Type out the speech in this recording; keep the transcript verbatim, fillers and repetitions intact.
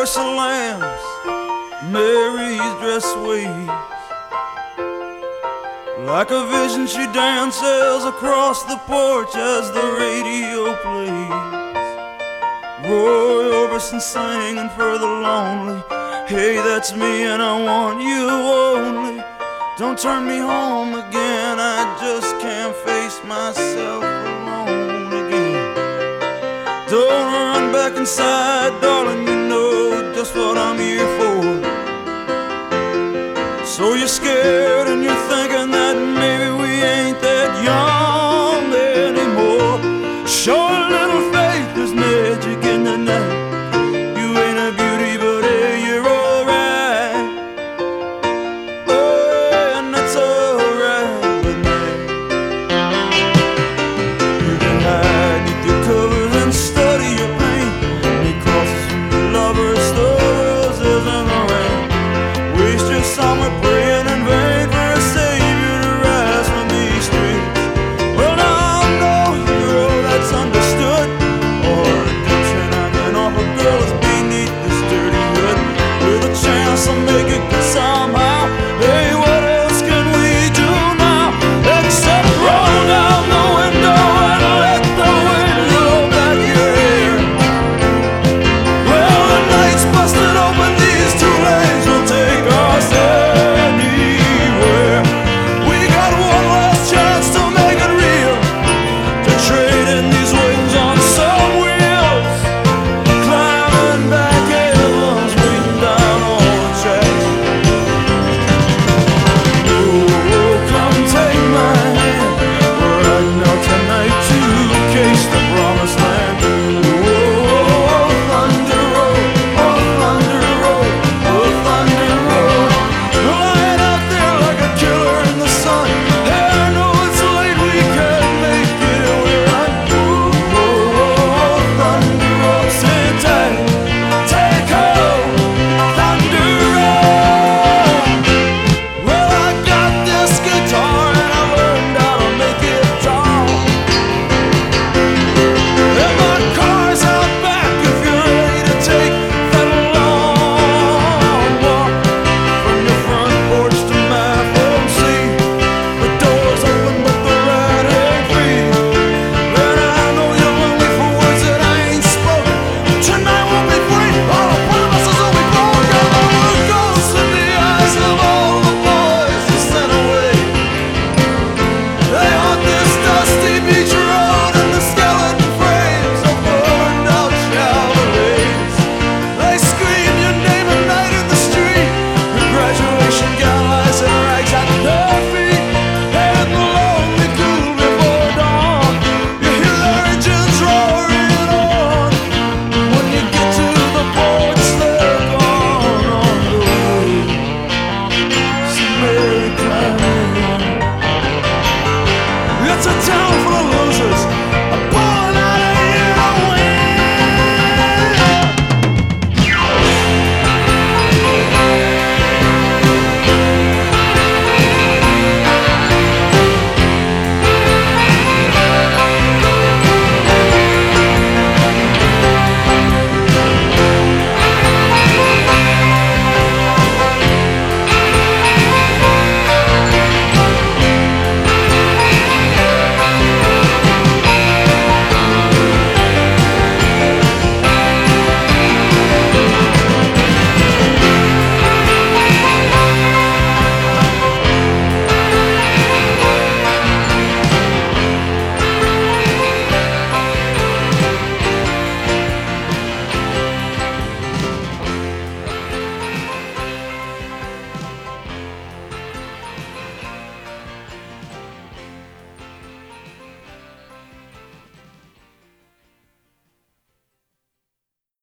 voice of lambs, Mary's dress sways. Like a vision she dances across the porch as the radio plays. Roy Orbison singing for the lonely. Hey, that's me and I want you only. Don't turn me home again, I just can't face myself alone again. Don't run back inside, darling, you know just what I'm here for. So you're scared